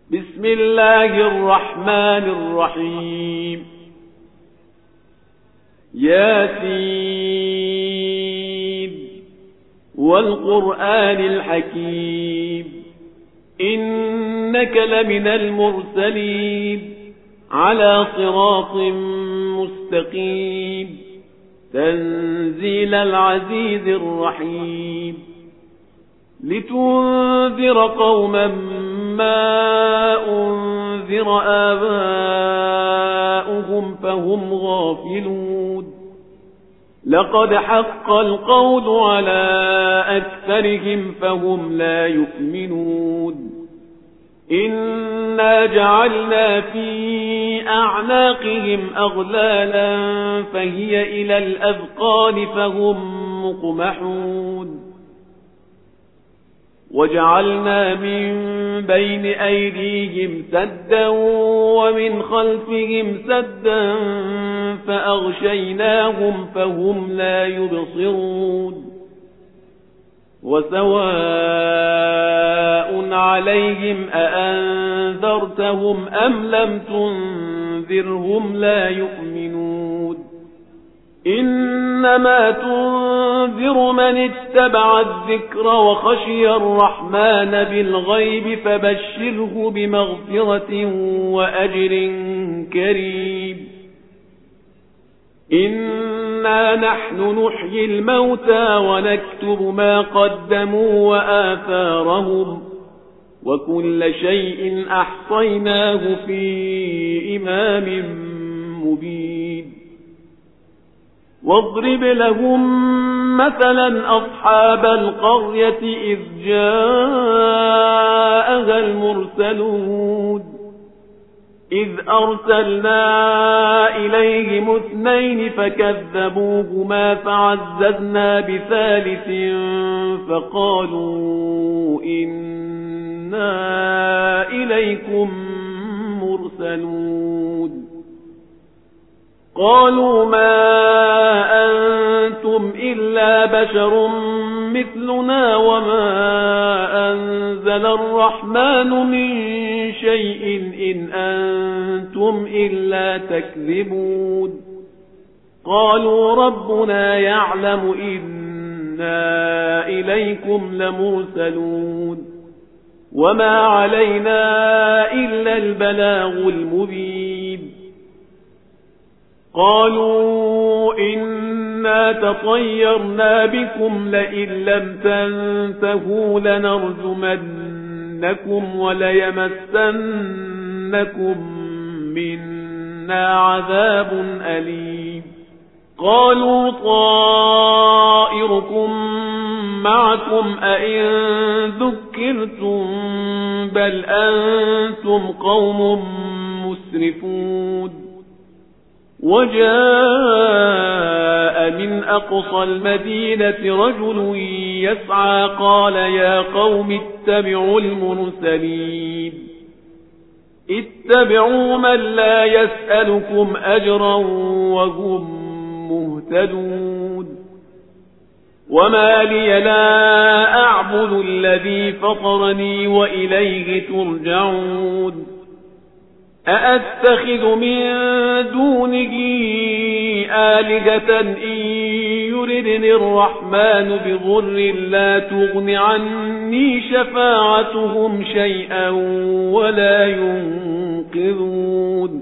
بسم الله الرحمن الرحيم ياسين والقرآن الحكيم إنك لمن المرسلين على صراط مستقيم تنزيل العزيز الرحيم لتنذر قوما ما أنذر آباؤهم فهم غافلون لقد حق القول على أكثرهم فهم لا يؤمنون إنا جعلنا في أعناقهم أغلالا فهي إلى الأذقان فهم مقمحون وجعلنا من بين أيديهم سدا ومن خلفهم سدا فأغشيناهم فهم لا يبصرون وسواء عليهم أأنذرتهم أم لم تنذرهم لا يؤمنون إنما تنذر من اتبع الذكر وخشي الرحمن بالغيب فبشره بمغفرة وأجر كريم إنا نحن نحيي الموتى ونكتب ما قدموا وآثارهم وكل شيء أحصيناه في إمام مبين واضرب لهم مثلا أصحاب القرية إذ جاءها المرسلون إذ أرسلنا إليهم 2 فكذبوهما فعززنا بثالث فقالوا إنا إليكم مرسلون قالوا ما أنتم إلا بشر مثلنا وما أنزل الرحمن من شيء إن أنتم إلا تكذبون قالوا ربنا يعلم إنا إليكم لمرسلون وما علينا إلا البلاغ المبين قالوا إنا تطيرنا بكم لئن لم تنتهوا لنرجمنكم وليمسنكم منا عذاب أليم قالوا طائركم معكم أئن ذكرتم بل أنتم قوم مسرفون وجاء من أقصى المدينة رجل يسعى قال يا قوم اتبعوا المرسلين اتبعوا من لا يسألكم أجرا وهم مهتدون وما لي لا أعبد الذي فطرني وإليه ترجعون أأتخذ من دونه آلهة إن يردني الرحمن بضر لا تغن عني شفاعتهم شيئا ولا ينقذون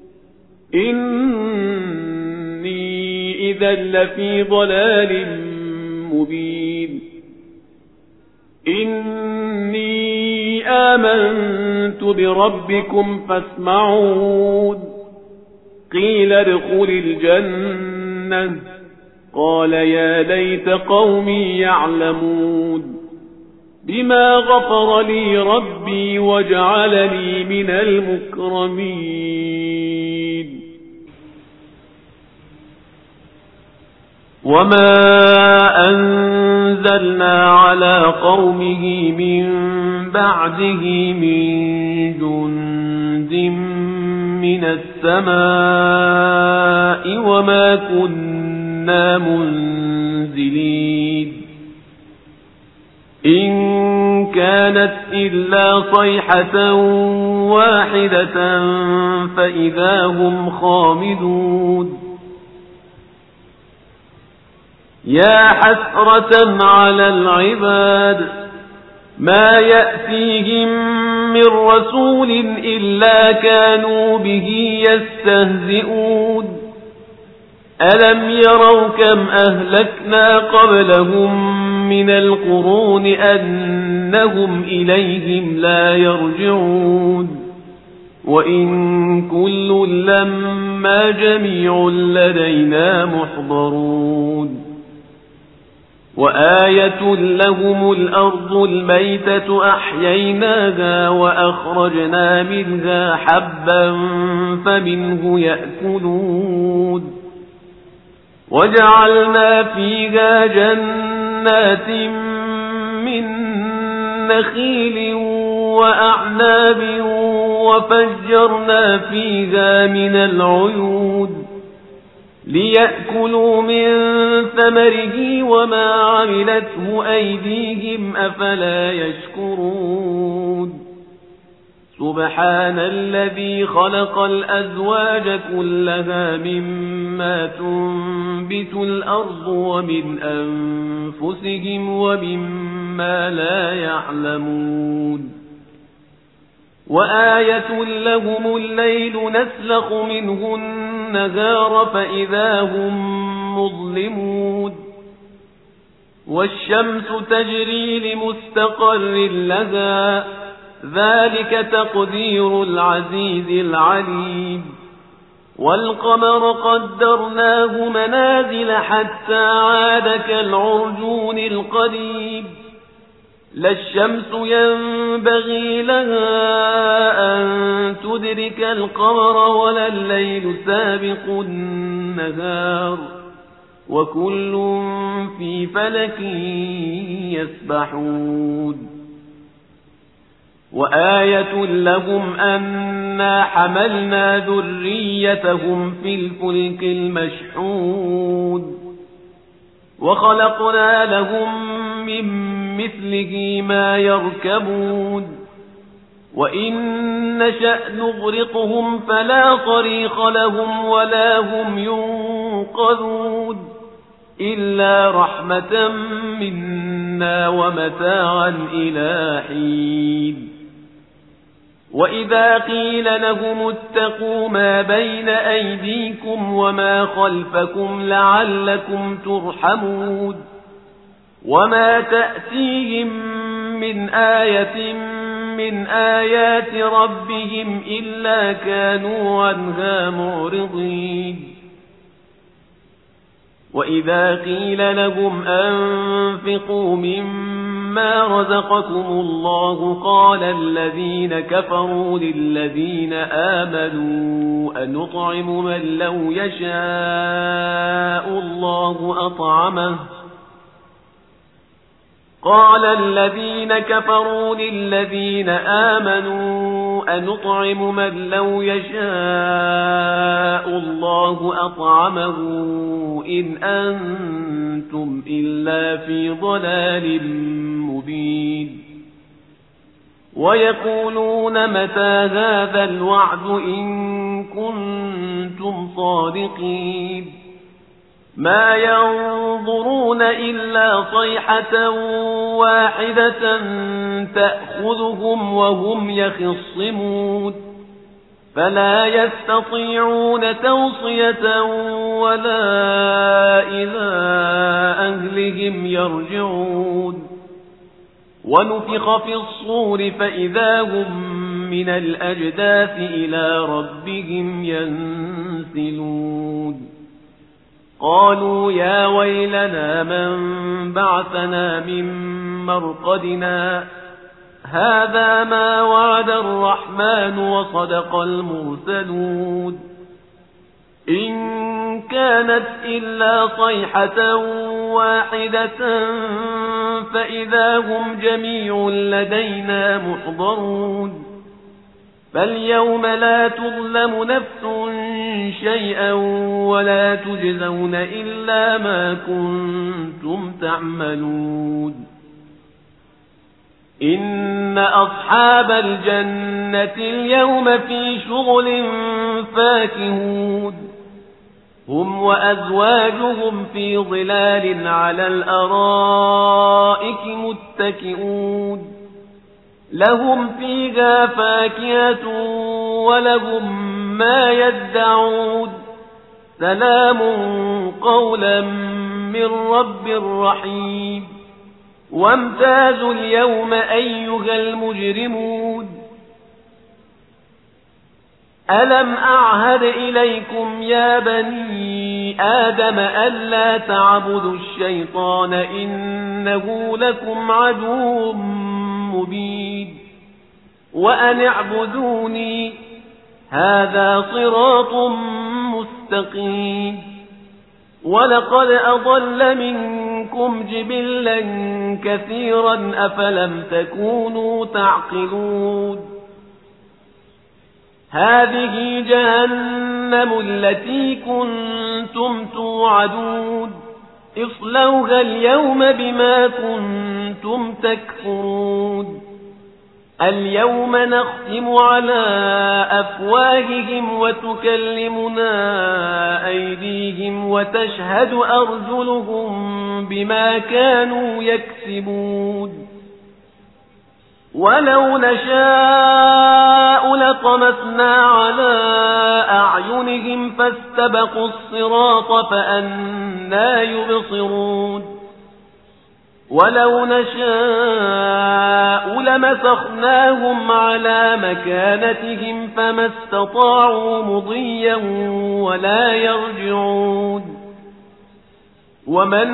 إني إذا لفي ضلال مبين إني آمنت بربكم فاسمعون قيل ادخل الجنة قال يا ليت قومي يعلمون بما غفر لي ربي وجعلني من المكرمين وما أنزلنا على قومه من بعده من جند من السماء وما كنا منزلين إن كانت إلا صيحة واحدة فإذا هم خامدون يا حسرة على العباد ما يأتيهم من رسول إلا كانوا به يستهزئون ألم يروا كم أهلكنا قبلهم من القرون أنهم إليهم لا يرجعون وإن كل لما جميع لدينا محضرون وآية لهم الأرض الميتة أحييناها وأخرجنا منها حبا فمنه يأكلون وجعلنا فيها جنات من نخيل وأعناب وفجرنا فيها من العيون ليأكلوا من ثمره وما عملته أيديهم أفلا يشكرون سبحان الذي خلق الأزواج كلها مما تنبت الأرض ومن أنفسهم ومما لا يعلمون وآية لهم الليل نسلخ منه النهار فإذا هم مظلمون والشمس تجري لمستقر لها ذلك تقدير العزيز العليم والقمر قدرناه منازل حتى عاد كالعرجون القديم لا الشمس ينبغي لها أن تدرك القمر ولا الليل سابق النهار وكل في فلك يسبحون وآية لهم أنا حملنا ذريتهم في الفلك المشحون وخلقنا لهم من مثله ما يركبون وإن نشأ نغرقهم فلا طريق لهم ولا هم ينقذون إلا رحمة منا ومتاعا إلى حين وإذا قيل لهم اتقوا ما بين أيديكم وما خلفكم لعلكم ترحمون وما تأتيهم من آية من آيات ربهم إلا كانوا عنها معرضين وإذا قيل لهم أنفقوا مما رزقكم الله قال الذين كفروا للذين آمنوا أنطعم من لو يشاء الله أطعمه قال الذين كفروا للذين آمنوا أنطعم من لو يشاء الله أطعمه إن أنتم إلا في ضلال مبين ويقولون متى هذا الوعد إن كنتم صادقين ما ينظرون إلا صيحة واحدة تأخذهم وهم يخصمون فلا يستطيعون توصية ولا إلى أهلهم يرجعون ونفخ في الصور فإذا هم من الأجداث إلى ربهم ينسلون قالوا يا ويلنا من بعثنا من مرقدنا هذا ما وعد الرحمن وصدق المرسلون إن كانت إلا صيحة واحدة فإذا هم جميع لدينا محضرون فاليوم لا تظلم نفس شيئا ولا تجزون إلا ما كنتم تعملون إن أصحاب الجنة اليوم في شغل فاكهون هم وأزواجهم في ظلال على الأرائك متكئون لهم فيها فاكهة ولهم ما يدعون سلام قولا من رب رحيم وامتازوا اليوم أيها المجرمون ألم أعهد إليكم يا بني آدم ألا تعبدوا الشيطان إنه لكم عدو مبين وأن اعبدوني هذا صراط مستقيم ولقد أضل منكم جبلا كثيرا أفلم تكونوا تعقلون هذه جهنم التي كنتم توعدون اصلوها اليوم بما كنتم تكفرون اليوم نختم على أفواههم وتكلمنا أيديهم وتشهد أرجلهم بما كانوا يكسبون ولو نشاء لطمسنا على أعينهم فاستبقوا الصراط فأنى يبصرون ولو نشاء لمسخناهم على مكانتهم فما استطاعوا مضيا ولا يرجعون ومن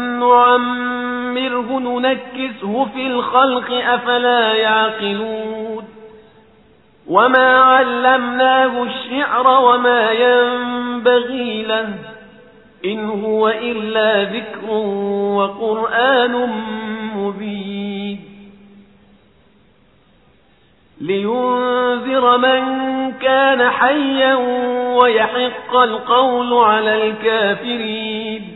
نعمره ننكسه في الخلق أفلا يعقلون وما علمناه الشعر وما ينبغي له إن هو إلا ذكر وقرآن مبين لينذر من كان حيا ويحق القول على الكافرين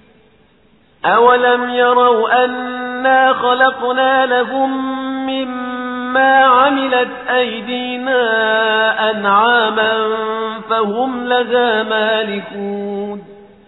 أولم يروا أنا خلقنا لهم مما عملت أيدينا أنعاما فهم لها مالكون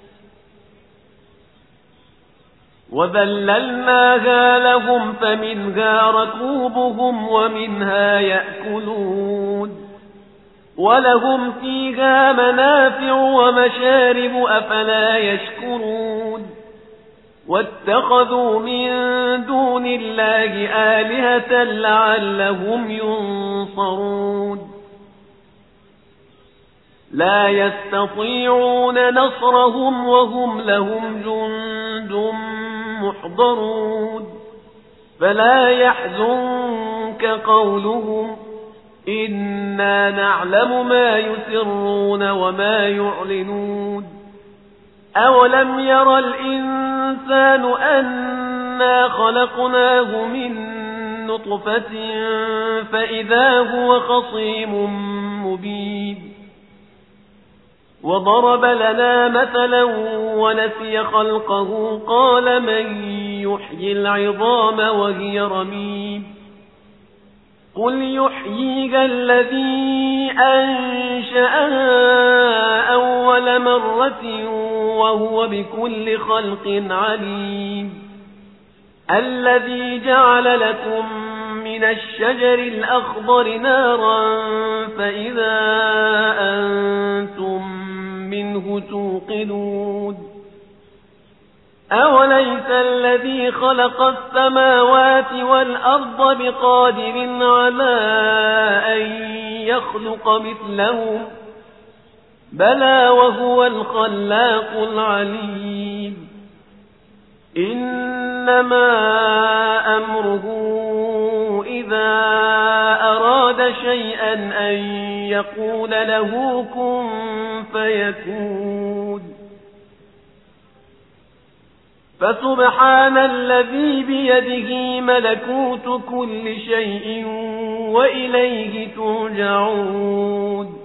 وذللناها لهم فمنها ركوبهم ومنها يأكلون ولهم فيها منافع ومشارب أفلا يشكرون واتخذوا من دون الله آلهة لعلهم ينصرون لا يستطيعون نصرهم وهم لهم جند محضرون فلا يحزنك قولهم إنا نعلم ما يسرون وما يعلنون أولم ير الإنسان أنا خلقناه من نطفة فإذا هو خصيم مبين وضرب لنا مثلا ونسي خلقه قال من يحيي العظام وهي رميم قل يحييها الذي أنشأها أول مرة وهو بكل خلق عليم الذي جعل لكم من الشجر الأخضر نارا فإذا أنتم منه توقدون أوليس الذي خلق السماوات والأرض بقادر على أن يخلق مثلهم بلى وهو الخلاق العليم إنما أمره إذا أراد شيئا أن يقول له كن فيكون فسبحان الذي بيده ملكوت كل شيء وإليه ترجعون